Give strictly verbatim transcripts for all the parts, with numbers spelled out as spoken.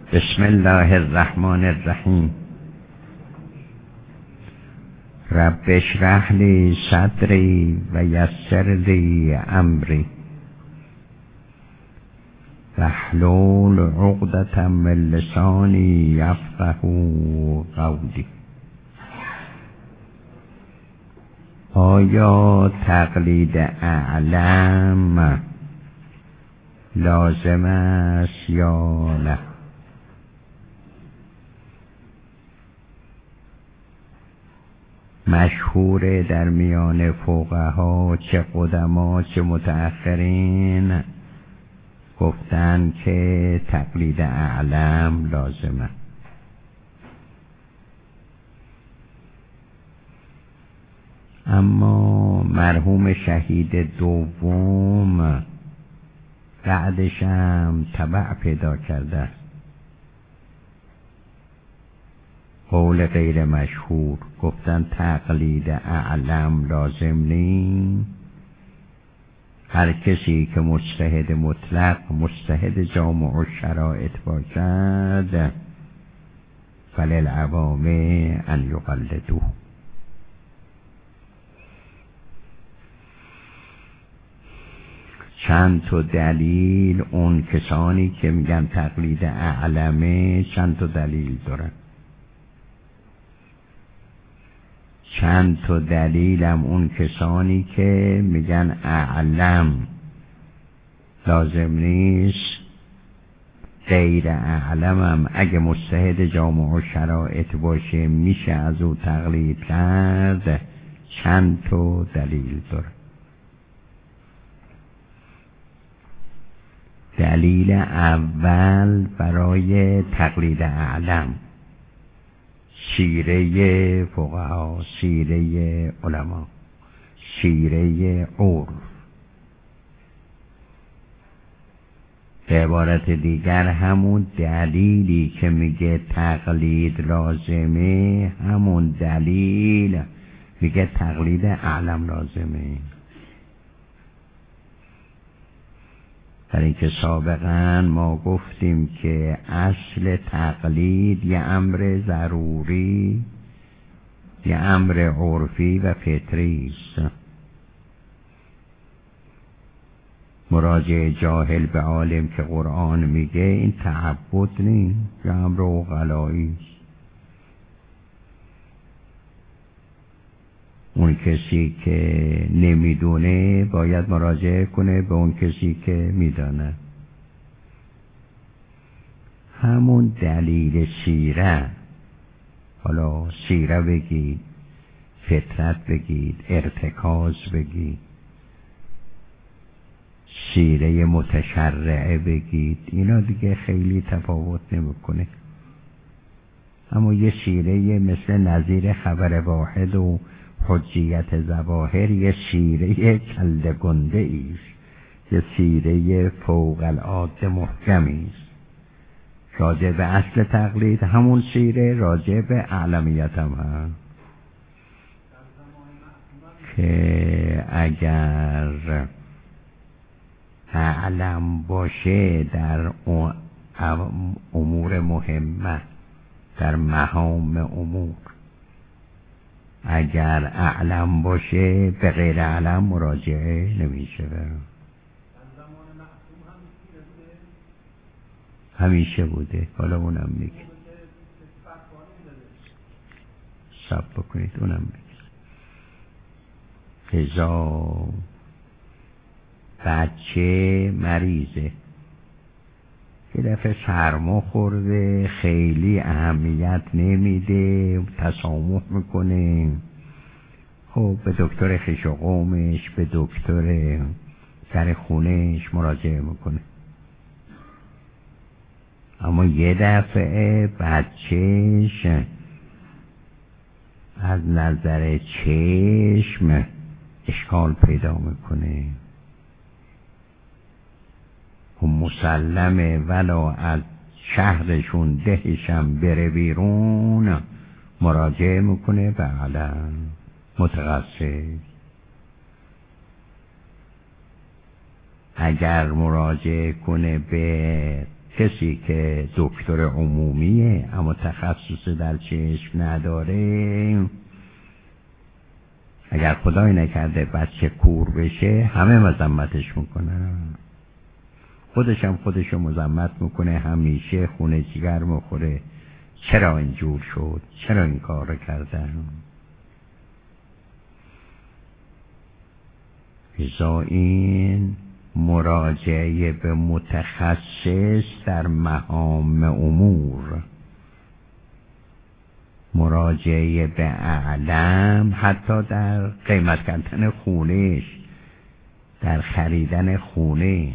بسم الله الرحمن الرحیم. رب اشرح لی صدری و یسر لی امری واحلل عقدة من لسانی یفقهوا قولی. آیا تقلید اعلم لازم است یا نه؟ مشهور در میان فقها، چه قدما چه متأخرین، گفتن که تقلید اعلم لازمه. اما مرحوم شهید دوم بعدش هم تبع پیدا کرده. قول غیر مشهور گفتن تقلید اعلم لازم نیست. هر کسی که مجتهد مطلق، مجتهد جامع الشرائط باشد، فللعوام ان یقلدوه. چند تا دلیل اون کسانی که میگن تقلید اعلمه چند تا دلیل دارن. چند تا دلیل هم اون کسانی که میگن اعلم لازم نیست، غیر اعلم هم اگه مجتهد جامع الشرائط باشه میشه از او تقلید کرد. چند تا دلیل داره. دلیل اول برای تقلید اعلم سیره فقها، سیره علما، سیره عرف. به عبارت دیگر همون دلیلی که میگه تقلید لازمه، همون دلیل میگه تقلید اعلم لازمه. در اینکه سابقا ما گفتیم که اصل تقلید یه امر ضروری، یه امر عرفی و فطری است. مراجع جاهل به عالم که قرآن میگه این تعبد نیست، یه امر عقلایی است. اون کسی که نمیدونه باید مراجعه کنه به اون کسی که میدانه. همون دلیل سیره، حالا سیره بگید، فطرت بگید، ارتکاز بگید، سیره متشرعه بگید، اینا دیگه خیلی تفاوت نمیکنه. اما یه سیره مثل نظیر خبر واحد و حجیت ظواهر یه سیره کله گنده ایست، یه سیره فوق العاده محکمی است. راجع به اصل تقلید همون سیره، راجع به اعلمیت هم هست که اگر اعلم باشه در امور مهمه، در مهام امور، اگر اعلم باشه به غیر اعلم مراجعه نمیشه. همیشه بوده، حالا اونم میگه. صبر بکنید اونم میگه. ازا بچه مریضه، یه دفعه سرما خورده، خیلی اهمیت نمیده، تسامح میکنه، خب به دکتر خویش و قومش، به دکتر سر خونش مراجعه میکنه. اما یه دفعه بچهش از نظر چشم اشکال پیدا میکنه، و مسلمه ولا از شهرشون دهشم بره بیرون مراجعه میکنه به علم متخصص. اگر مراجعه کنه به کسی که دکتر عمومیه اما تخصص در چشم نداره، اگر خدای نکرده بچه کور بشه همه مذمتش میکنن، خودشم خودشو مذمت میکنه، همیشه خونه جگر میخوره، چرا اینجور شد، چرا این کار رو کردن. ازا این مراجعه به متخصص در مهام امور، مراجعه به اعلم حتی در قیمت کردن خونش، در خریدن خونه،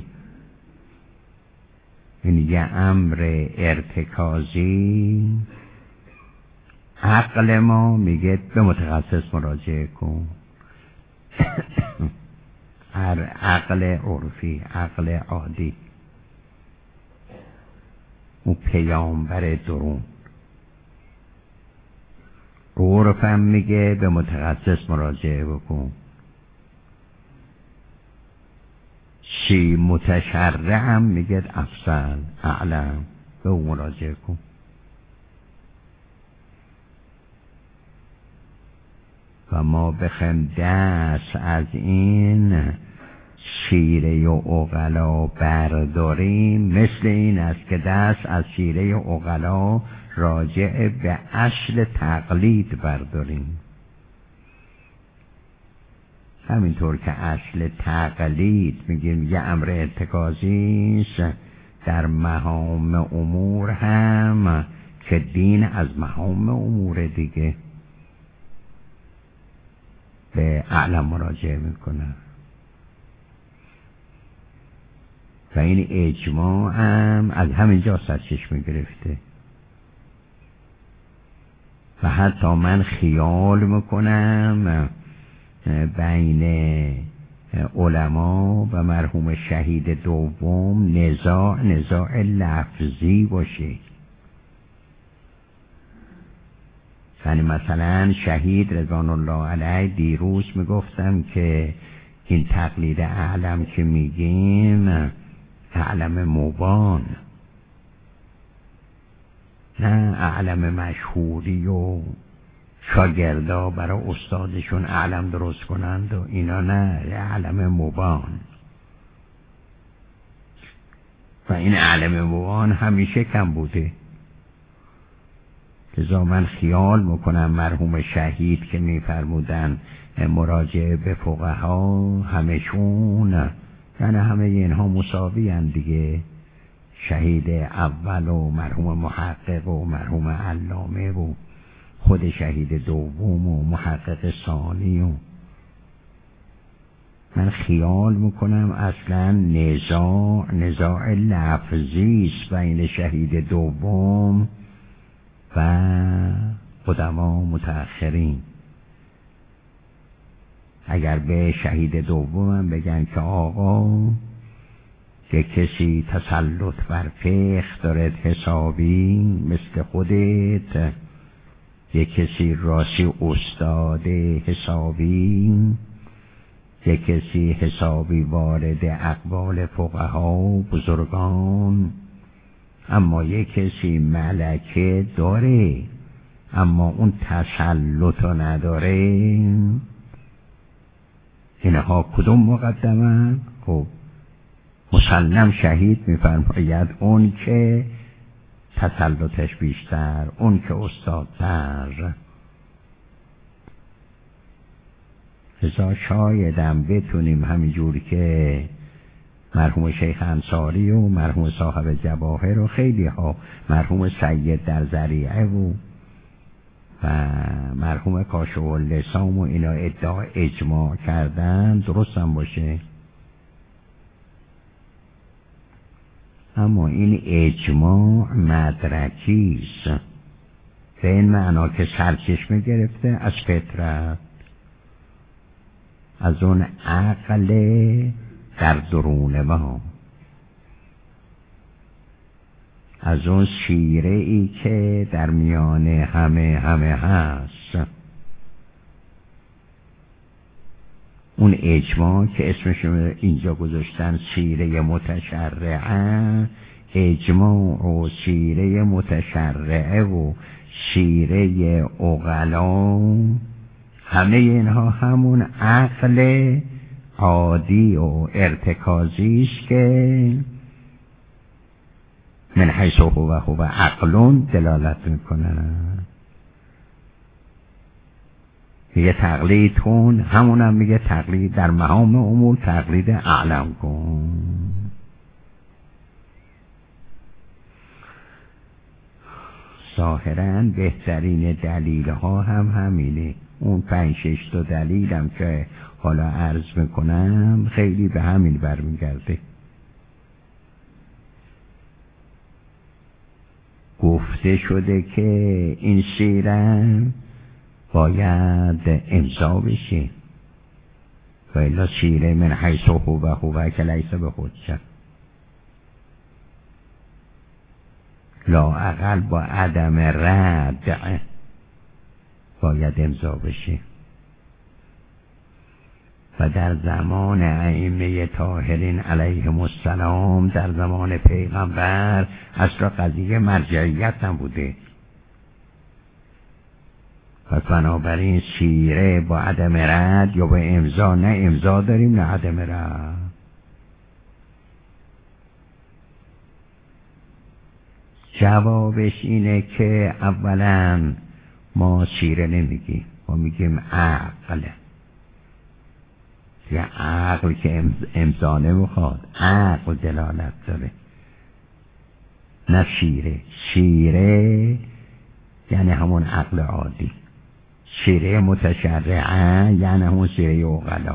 این یه امر ارتکازی، عقل ما میگه به متخصص مراجعه کن. هر عقل عرفی، عقل عادی، او پیامبر درون، عرفم میگه به متخصص مراجعه بکن. چی متشرعم میگه افضل، اعلم، به او مراجعه کن. و ما بخوایم دست از این شیره و عقلا برداریم، مثل این است که دست از شیره عقلا راجع به اصل تقلید برداریم. همینطور که اصل تقلید میگیم یه امر ارتکازی است، در مهام امور هم که دین از مهام امور دیگه به اعلم مراجعه میکنه. و این اجماع هم از همینجا سرچشمه گرفته. و حتی من خیال میکنم بین علما و مرحوم شهید دوم نزاع نزاع لفظی باشه. یعنی مثلا شهید رضوان الله علیه دیروز میگفتم که این تقلید اعلم که میگیم اعلم مبان، نه اعلم مشهوری و شاگردا برای استادشون اعلم درست کنند و اینا، نه، اعلم مبان. و این اعلم مبان همیشه کم بوده. لذا من خیال میکنم مرحوم شهید که میفرمودن مراجعه به فقها همشون، یعنی همه اینها مساوی هم دیگه، شهید اول و مرحوم محقق و مرحوم علامه و خود شهید دوم و محقق ثانی، و من خیال میکنم اصلا نزاع نزاع لفظی است بین شهید دوم و قدما متأخرین. اگر به شهید دوم بگن که آقا که کسی تسلط بر فقه دارد حسابی مثل خودت، یک کسی راستی استاد حسابی، یک کسی حسابی وارد اقوال فقها و بزرگان، اما یک کسی ملکه داره اما اون تسلط نداره، اینها کدوم مقدمه؟ خب مسلم شهید میفرماید اون که تسلطش بیشتر، اون که استادتر. لذا شایدم بتونیم همینجور که مرحوم شیخ انصاری و مرحوم صاحب جواهر و خیلی ها، مرحوم سید در ذریعه و و مرحوم کاشف اللسان و اینا ادعا اجماع کردن، درست هم باشه، اما این اجماع مدرکی است، به این معنا که سرچشمه گرفته از فطرت، از اون عقل در درون ما، از اون شیره ای که در میان همه همه هست. اون اجماع که اسمش اینجا گذاشتن شیره متشرعه، اجماع و شیره متشرعه و شیره عقلا، همه اینها همون عقل عادی و ارتکازی است که من حیث هو هو عقلون دلالت میکنن. میگه تقلید کن، همون هم میگه تقلید در مهام امور تقلید اعلم کن. ظاهراً بهترین دلیل ها هم همینه. اون پنج شش تا دلیلم که حالا عرض میکنم خیلی به همین برمیگرده. گفته شده که این شیرم باید امضا بشه و الا شیره من حیث هو هو که لیس به حجت، لااقل با عدم رد باید امضا بشه. و در زمان ائمه طاهرین علیهم السلام، در زمان پیغمبر، اصلا قضیه مرجعیت نبوده. پس بنابراین شیره با عدم رد یا با امضا، نه امضا داریم نه عدم رد. جوابش اینه که اولا ما شیره نمیگیم، ما میگیم عقل. یه عقل که امضا نمیخواد، عقل دلالت داره، نه شیره. شیره یعنی همون عقل عادی، شیره متشرعه یعنی همون شیره عقلا،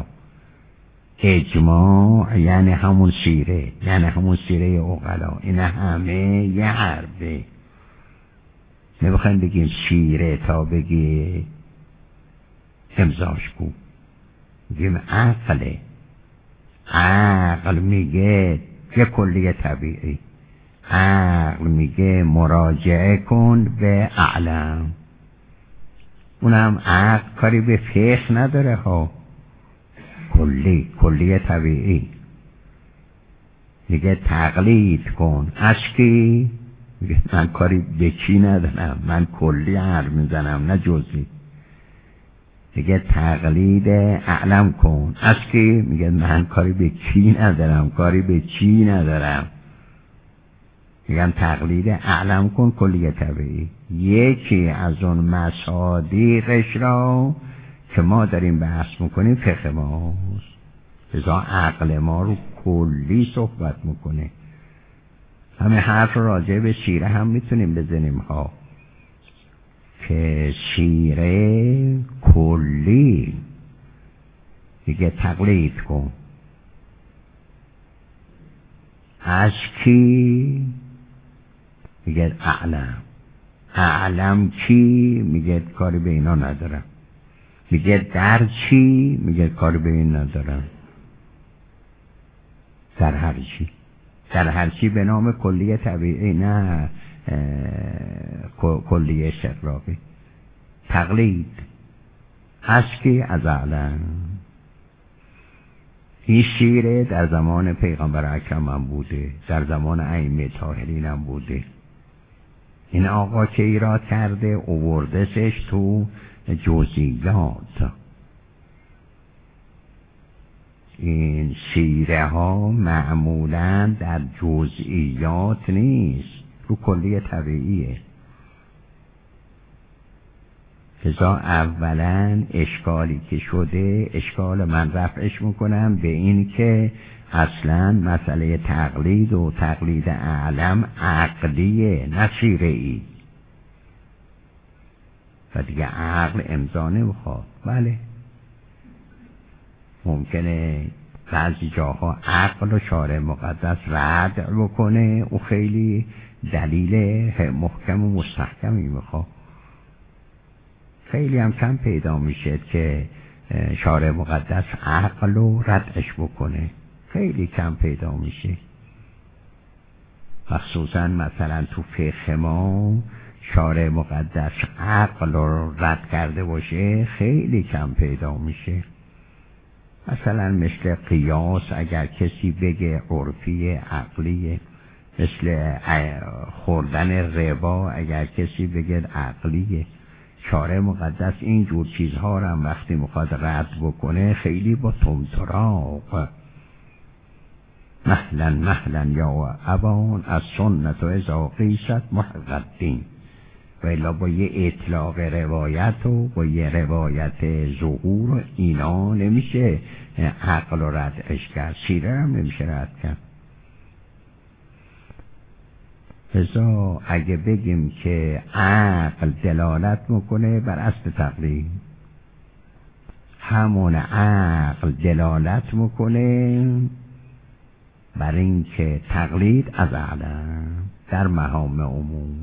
اجماع یعنی همون شیره یعنی همون شیره عقلا. این همه یه حرفه. نمیخوایم بگیم شیره تا بگی امضاش کو، میگیم عقله. عقل میگه یه کلیه طبیعی، عقل میگه مراجعه کن به اعلم. اونم عقل کاری به فقه نداره ها، کلی کلیه طبیعی. میگه تقلید کن از کی؟ میگه من کاری به کی ندارم، من کلی حرف میزنم نه جزئی. میگه تقلید اعلم کن از کی؟ میگه من کاری به کی ندارم، کاری به چی ندارم. میگم تقلید اعلم کن کلیه طبیعی. یکی از اون مصادیقش را که ما داریم بحث میکنیم فقه ماست، لذا عقل ما رو کلی صحبت میکنه. همه حرف راجع به شیره هم میتونیم بزنیم ها، که شیره کلی دیگه تقلید کن از کی؟ میگه اعلم. اعلم کی؟ میگه کاری به اینا ندارم. میگه در چی؟ میگه کاری به این ندارم. در هر چی، در هر چی به نام کلیه طبیعی، نه کلیه استقراقی. تقلید از کی؟ از اعلم. این شیره در زمان پیغمبر اکرم هم بوده، در زمان ائمه طاهرین هم بوده. این آقا که ایراد کرده اووردسش تو جزئیات. این شیره ها معمولاً در جزئیات نیست، رو کلیه طبیعیه. لذا اولا اشکالی که شده، اشکال من رفعش میکنم به این که اصلا مسئله تقلید و تقلید اعلم عقلیه نه شیره‌ای و دیگه عقل امضا نمیخواد. بله ممکنه بعضی جاها عقل و شارع مقدس رد بکنه، او خیلی دلیل محکم و مستحکمی میخواد. خیلی هم کم پیدا میشه که شارع مقدس عقل رو ردش بکنه، خیلی کم پیدا میشه. مخصوصا مثلا تو فقه ما شارع مقدس عقل رو رد کرده باشه خیلی کم پیدا میشه. مثلا مثل قیاس، اگر کسی بگه عرفی عقلیه، مثل خوردن ربا اگر کسی بگه عقلیه. شارع مقدس این جور چیزها رو هم وقتی میخواد رد بکنه خیلی با تمطراق مهلا مهلا یا ابان از سنت و اذا قیست محق الدین، و الا با یه اطلاق روایت و با یه روایت ظهور اینا نمیشه عقل رو ردش کرد، سیره هم نمیشه رد کرد. ازا اگه بگیم که عقل دلالت میکنه بر اصل تقلید، همون عقل دلالت میکنه بر این که تقلید از اعلم در مهام عموم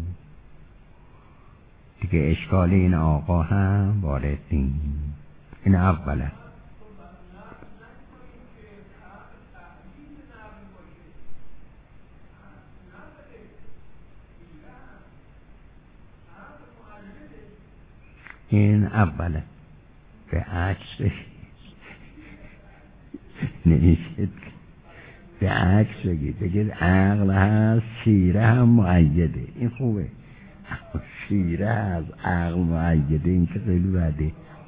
دیگه اشکال این آقا هم وارد نیست. این اوله. این اوله به عکس نمیشه، به عکس بگید بگید عقل هست سیره هم مؤیده، این خوبه. سیره از عقل مؤیده، این که خیلی بده.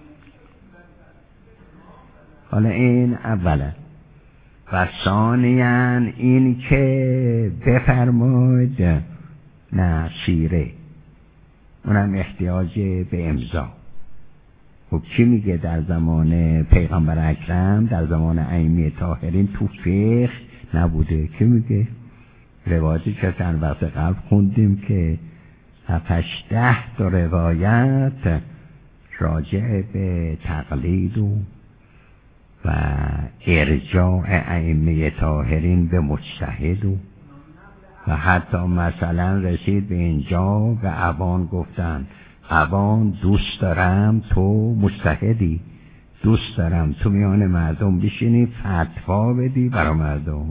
حالا این اوله. و ثانیاً این که بفرماید نه سیره اونم احتیاج به امضا. خب چی میگه در زمان پیغمبر اکرم، در زمان ائمه طاهرین تو فقه نبوده؟ چی میگه؟ روایتی که چند وقت قبل خوندیم که هفتش ده تا روایت راجع به تقلید و و ارجاع ائمه طاهرین به مجتهد و و حتی مثلا رسید به اینجا و ابان گفتن ابان دوست دارم تو مجتهدی، دوست دارم تو میان مردم بشینی فتوا بدی برای مردم.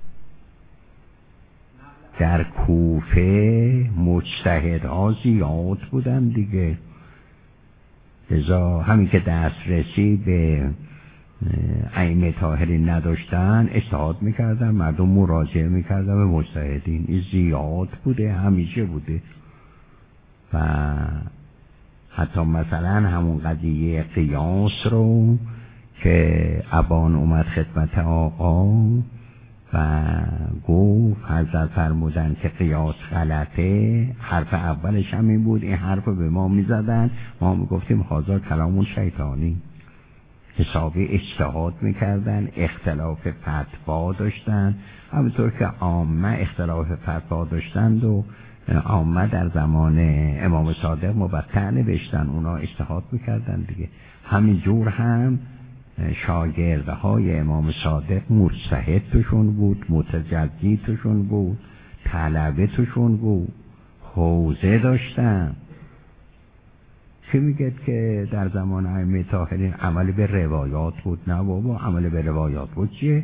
در کوفه مجتهدها زیاد بودن دیگه، لذا همین که دسترسی به ائمه طاهرین نداشتن اجتهاد میکردن، مردم مراجعه میکردن به مجتهدین. این زیاد بوده، همیشه بوده. و حتی مثلا همون قضیه قیاس رو که ابان اومد خدمت آقا و گفت حضرت فرمودن که قیاس غلطه، حرف اولش هم این بود، این حرف به ما میزدن، ما میگفتیم هذا کلامون شیطانی. حسابی اجتهاد میکردن، اختلاف فتوا داشتن، همونطور که عامه اختلاف فتوا داشتند و عامه در زمان امام صادق مبتع نوشتن، اونا اجتهاد میکردن دیگه. همین جور هم شاگردهای امام صادق مجتهد توشون بود، متجدد توشون بود، طلبه توشون بود، حوزه داشتن. چی میگه که در زمان ائمه طاهرین عمل به روایات بود؟ نه بابا، عمل به روایات بود چیه؟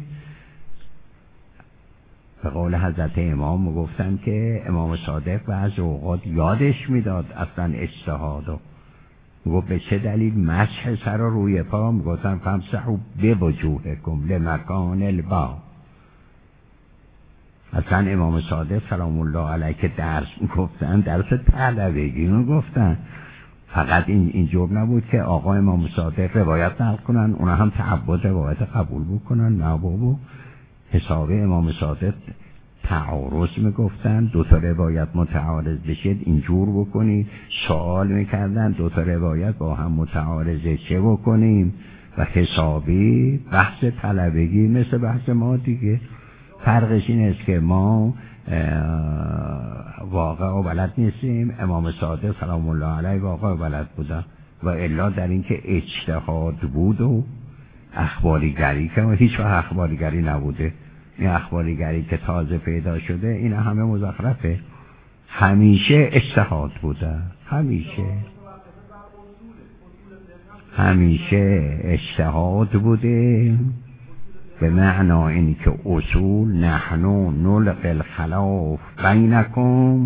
به قول حضرت امام گفتن که امام صادق بعضی اوقات یادش میداد اصلا اجتهادو، گفت به چه دلیل مسح سر و روی پا؟ میگفتن فامسحوا بوجوهکم لمکان البا. اصلا امام صادق سلام الله علیه که درس میگفتن درس طلبگی میگفتن، فقط این اینجور نبود که آقا امام صادق روایت نقل کنن اونا هم تعبد روایت قبول بکنن. نه بابا، حساب امام صادق تعارض میگفتن، دو تا روایت متعارض بشید اینجور بکنید، سوال میکردن دو تا روایت با هم متعارضه چه بکنیم، و حسابی بحث طلبگی مثل بحث ما دیگه. فرقش این است که ما واقع و بلد نیستیم، امام صادق سلام الله علیه واقع و بلد بودن، و الا در این که اجتهاد بود و اخباریگری که هیچ وقت اخباریگری نبوده. این اخباریگری که تازه پیدا شده این همه مزخرفه. همیشه اجتهاد بوده، همیشه همیشه اجتهاد بوده، به معنا اینی که اصول نحنو نلقی الخلاف بینکم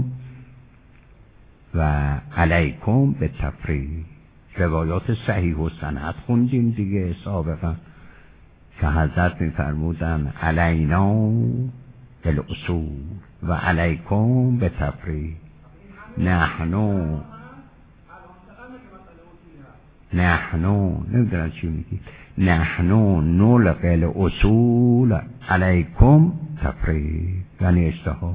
و علیکم به تفریق. روایات صحیح و سند خوندیم دیگه سابقا که حضرت میفرمودن علینا بالاصول و علیکم به تفریق. نحنو نحنو نمیدونم چی میگی. نحنو نلق الاصول علیکم تفریق، یعنی اجتهاد.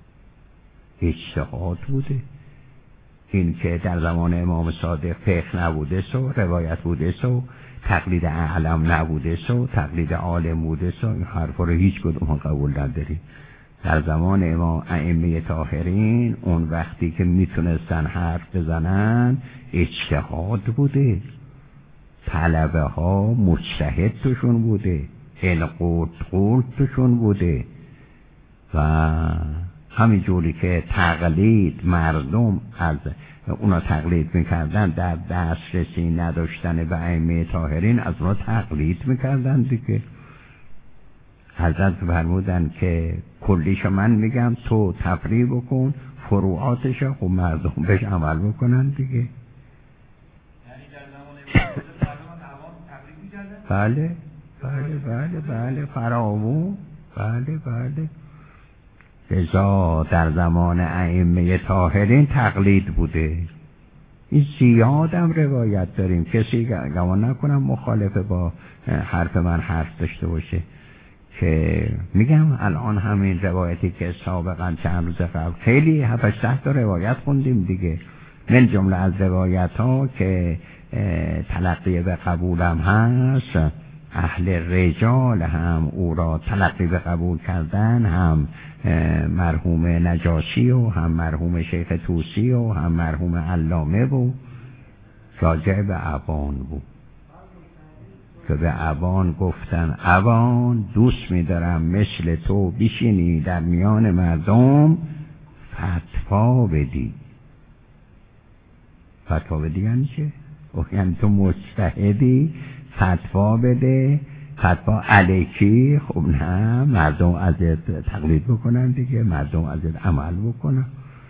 اجتهاد بوده. این که در زمان امام صادق فقه نبوده سو، روایت بوده سو، تقلید اعلم نبوده سو، تقلید عالم بوده سو، این حرفا رو هیچ کدوم قبول نداریم. در زمان امام ائمه طاهرین اون وقتی که میتونستن حرف بزنن اجتهاد بوده، طلبه ها مجتهد توشون بوده، القوت قول توشون بوده و همین جوری که تقلید مردم از اونا تقلید میکردن، در دسترسی نداشتن به ائمه طاهرین از اونا تقلید میکردن دیگه. حضرت فرمودن که کلیشو من میگم تو تفریع بکن، فروعاتشو خب مردم بهش عمل بکنن دیگه. یعنی در زمان مردم عوام تفریع میکردن؟ بله بله بله بله فراوون، بله بله. لذا در زمان ائمه طاهرین تقلید بوده. این زیاد هم روایت داریم، کسی گمان نکنم مخالف با حرف من حرف داشته باشه که میگم الان همین روایتی که سابقا چند روز قبل خیلی هفت ده تا روایت خوندیم دیگه، من جمله از روایت ها که تلقی به قبولم هست، اهل رجال هم او را تلقی به قبول کردن، هم مرحوم نجاشی و هم مرحوم شیخ طوسی و هم مرحوم علامه بود، راجع به ابان بود که به ابان گفتن ابان دوست می‌دارم مثل تو بشینی در میان مردم فتوا بدی. فتوا بدی یعنی چه؟ یعنی تو مجتهدی فتوا بده، فتوا علیکی. خب نه، مردم ازت تقلید بکنن دیگه، مردم ازت عمل بکنن.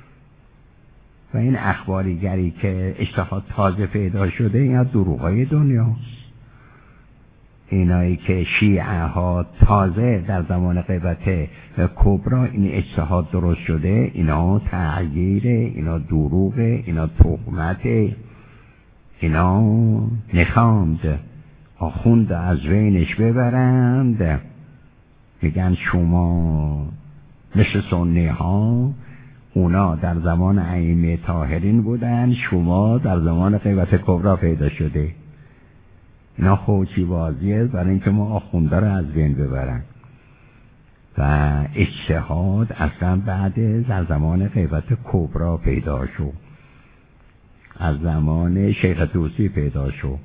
و این اخباریگری که اجتهاد تازه پیدا شده اینا دروغای دنیاست. اینایی که شیعه ها تازه در زمان غیبت کبرا این اجتهاد درست شده، اینا تغییره، اینا دروغه، اینا تهمته، اینا نخواند آخوند از بینش ببرند، میگن شما مثل سنی ها، اونا در زمان ائمه طاهرین بودن، شما در زمان غیبت کبرا پیدا شده. اینا خوچی بازیه برای اینکه ما آخونده رو از بین ببرن. و اجتهاد اصلا بعد در زمان غیبت کبرا پیدا شد، از زمان شیخ طوسی پیدا شد.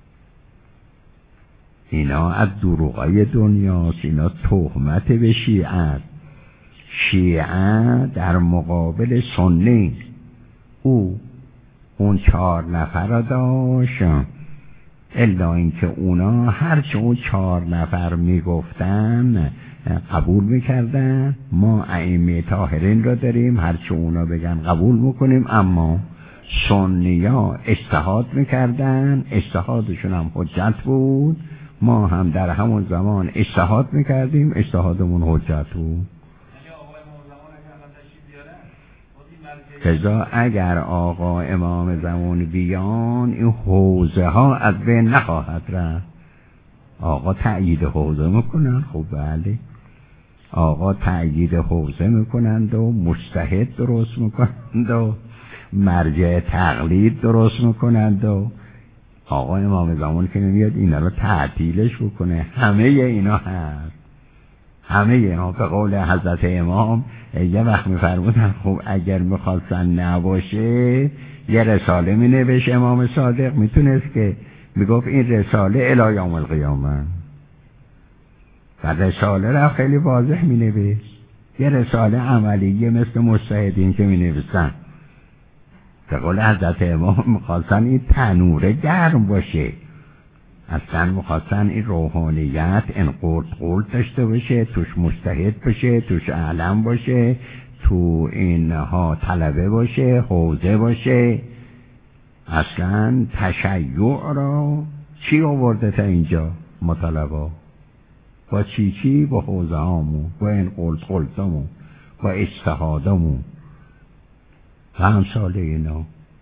اینا از دروغای دنیاست، اینا تهمت به شیعه. شیعه در مقابل سنی، او اون چهار نفر را داشت، الا اینکه اونا هرچه اون چهار نفر میگفتن قبول میکردن. ما ائمه طاهرین را داریم، هرچه اونا بگن قبول میکنیم، اما سنیا اجتهاد میکردن، اجتهادشون هم حجت بود، ما هم در همون زمان اجتهاد میکردیم، اجتهادمون حجت بود. لذا اگر آقا امام زمان بیان، این حوزه ها از بین نخواهد رفت. آقا تأیید حوزه میکنن، خب بله، آقا تأیید حوزه میکنند و مجتهد درست میکنند و مرجع تقلید درست میکنند و آقا امام زمان که نمیاد اینا رو تعطیلش بکنه. همه اینا هست، همه اینا به قول حضرت امام یه وقت میفرمودن خب اگر میخواستن نباشه یه رساله می نوشت امام صادق، میتونست که میگفت این رساله الی یوم القیامه، و رساله را خیلی واضح می نوشت، یه رساله عملیه مثل مجتهدین که می نوشتن. به قول حضرت امام میخواستن این تنوره گرم باشه، اصلا میخواستن این روحانیت این قرد قرد داشته باشه، توش مجتهد باشه، توش علم باشه، تو اینها طلبه باشه، حوزه باشه. اصلا تشیع را چی آورده تا اینجا؟ مطالبه. با چی چی، با حوزه هامون، با این قلط قلطمون، با اجتهادمون و همسال اینا.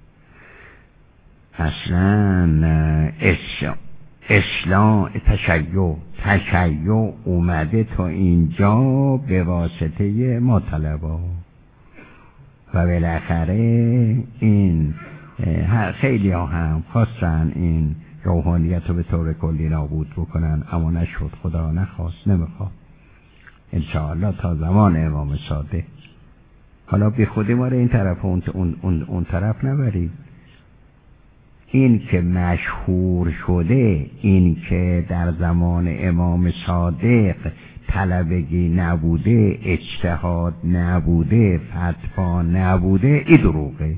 اصلا اسلام تشیع تشیع اومده تا اینجا به واسطه ما طلبا و بالاخره این خیلی ها هم خواستن این روحانیت رو به طور کلی نابود بکنن، اما نشد، خدا نخواست، نمیخواد. انشاءالله تا زمان امام صادق. حالا بی خودی ما رو این طرف اون, اون, اون, اون طرف نبرید. این که مشهور شده، این که در زمان امام صادق طلبگی نبوده، اجتهاد نبوده، فتوا نبوده، این دروغه.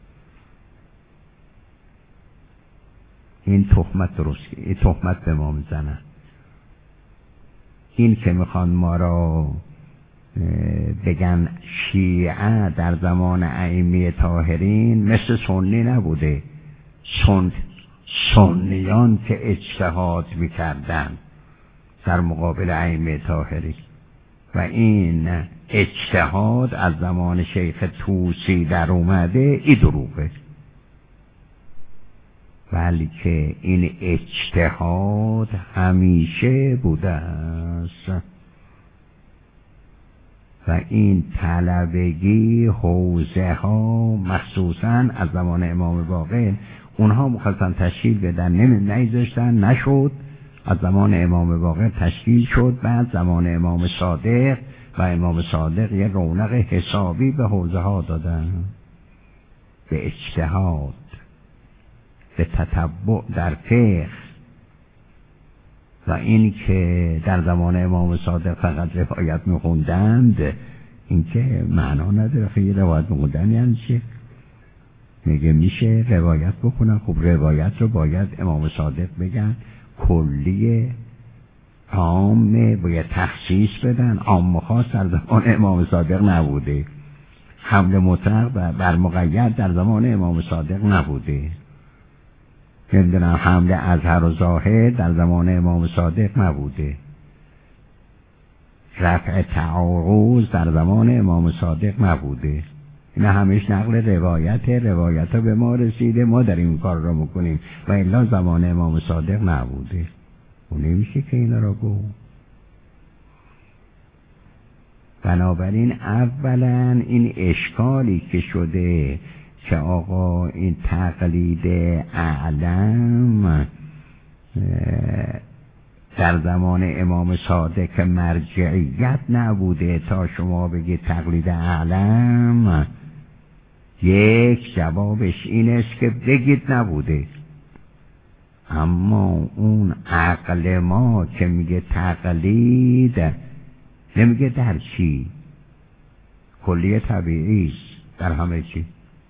این تهمت درست، این تهمت به ما میزنن. این که میخوان ما را بگن شیعه در زمان ائمه طاهرین مثل سنی نبوده، سن سنیان که اجتهاد میکردن در مقابل ائمه طاهرین، و این اجتهاد از زمان شیخ طوسی در اومده، این دروغه. ولی که این اجتهاد همیشه بوده است و این طلبگی حوزه ها مخصوصا از زمان امام باقر اونها مخصوصا تشکیل بدن، نمیذاشتن، نشد. از زمان امام باقر تشکیل شد، بعد زمان امام صادق و امام صادق یه رونق حسابی به حوزه ها دادن، به اجتهاد، به تتبع در فقه. و این که در زمان امام صادق فقط روایت میخوندند، این که معنا نداره. خیلی روایت میخوندن یعنی چی؟ میگه میشه روایت بکنن، خب روایت رو باید امام صادق بگن کلیه، عامه، باید تخصیص بدن. عام خاص در زمان امام صادق نبوده، حمل مطلق بر مقید در زمان امام صادق نبوده، نمیدونم حمل ازهر و ظاهر در زمان امام صادق نبوده، رفع تعارض در زمان امام صادق نبوده. اینا همیش نقل روایت، روایت ها به ما رسیده، ما در این کار را میکنیم، و الا زمان امام صادق نبوده. و نمیشه که اینا را گفت. بنابراین اولا این اشکالی که شده که آقا این تقلید اعلم در زمان امام صادق مرجعیت نبوده تا شما بگید تقلید اعلم، یک جوابش این است که بگید نبوده. اما اون عقل ما که میگه تقلید، نمیگه در چی؟ کلیه طبیعی است در همه چی.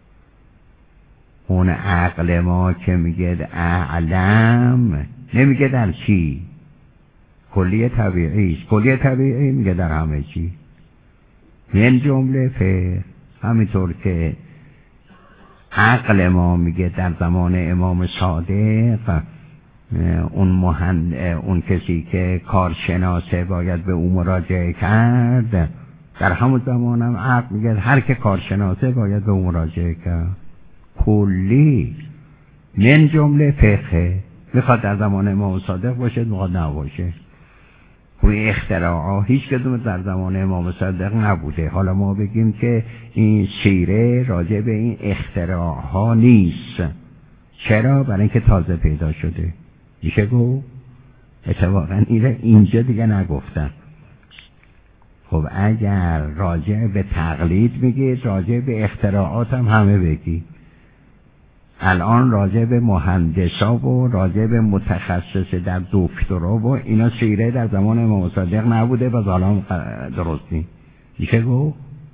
اون عقل ما که میگه اعلم، نمیگه در چی؟ کلیه طبیعی است. کلیه طبیعی میگه در همه چی. این جمله فقه. همینطور که عقل ما میگه در زمان امام صادق اون مهند، اون کسی که کارشناسه باید به اون مراجعه کرد، در همون زمان هم عقل میگه هر که کارشناسه باید به اون مراجعه کرد. کلی من جمله فقه. میخواد در زمان امام صادق باشه، میخواد نباشه. این اختراعا هیچ کدوم در زمان امام صادق نبوده. حالا ما بگیم که این سیره راجع به این اختراعها نیست. چرا؟ برای اینکه تازه پیدا شده. میشه گفت اتفاقا اینجا دیگه نگفتن. خب اگر راجع به تقلید میگید، راجع به اختراعات هم همه بگید. الان راجع به مهندسا و راجع به متخصص در دکترا و اینا سیره در زمان امام صادق نبوده و ظالم درستی. میشه گفت؟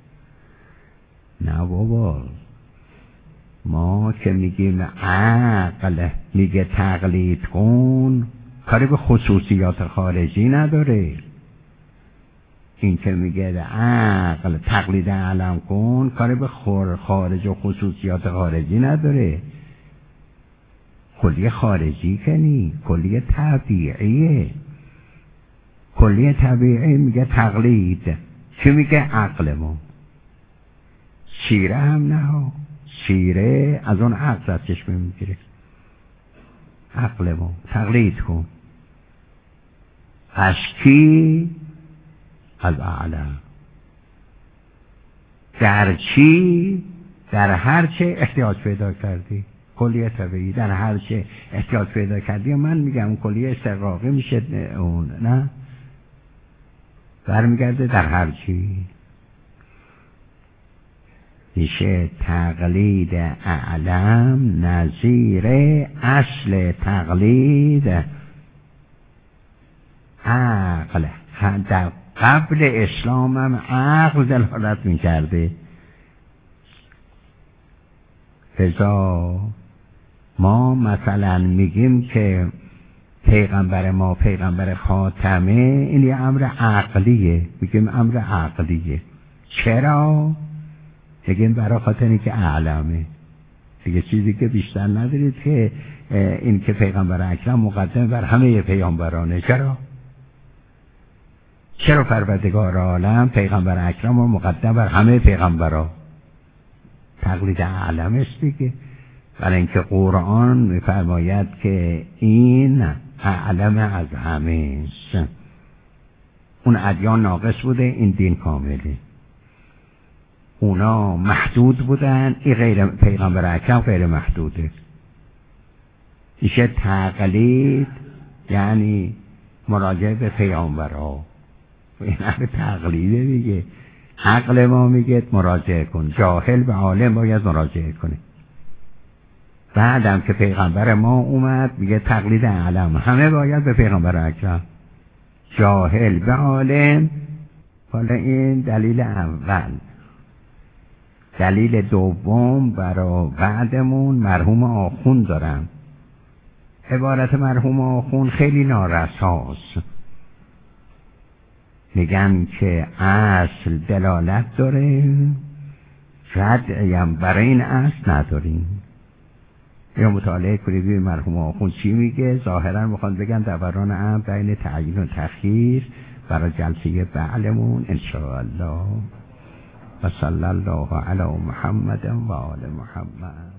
نه بابا، ما که میگیم عقل میگه تقلید کن، کاری به خصوصیات خارجی نداره. این که میگه عقل تقلید علم کن، کاری به خارج و خصوصیات خارجی نداره. کلیه خارجی که نی، کلیه طبیعیه. کلیه طبیعی میگه تقلید. چی میگه؟ عقل ما. شیره هم نه، شیره از اون عقل از چشمه میگیره. عقل ما تقلید کن. از کی؟ از اعلم. در چی؟ در هر چه احتیاج پیدا کردی. کلیه طبیعی در هر چه احتیاج پیدا کردی. من میگم کلیه استقراقی میشه اون، نه برمیگرده در هر چی میشه. تقلید اعلم نظیر اصل تقلید عقل. در قبل اسلام هم عقل دلالت میکرده. لذا ما مثلا میگیم که پیغمبر ما پیغمبر خاتمه، این یه امر عقلیه، میگیم امر عقلیه. چرا؟ میگیم برای خاطر اینکه اعلمه دیگه، چیزی که بیشتر ندارید که این که پیغمبر اکرم مقدم بر همه پیامبرانه. چرا؟ چرا پروردگار عالم پیغمبر اکرم و مقدم بر همه پیغمبران؟ تقلید اعلم است دیگه. برای اینکه قرآن میفرماید که این اعلم از همه است. اون ادیان ناقص بوده، این دین کامله. اونا محدود بودن، این غیر پیغمبر اکرم غیر محدوده. میشه تقلید یعنی مراجعه به پیامبرها. این همه تقلیده دیگه. عقل ما میگه مراجعه کن، جاهل به عالم باید مراجعه کنه. بعدم که پیغمبر ما اومد میگه تقلید اعلم، همه باید به پیغمبر اکرم، جاهل به عالم. حالا این دلیل اول. دلیل دوم برای بعدمون مرحوم آخوند دارم. عبارت مرحوم آخوند خیلی نارساست. میگن که اصل دلالت داره، ردعیم برای این اصل نداریم. یا مطالعه کنید ببینید مرحوم آخوند چی میگه. ظاهرا میخوان بگن دوران امر بین تعیین و تخییر برای جلسه بعلمون انشاءالله. و صلی الله علی محمد و آل محمد.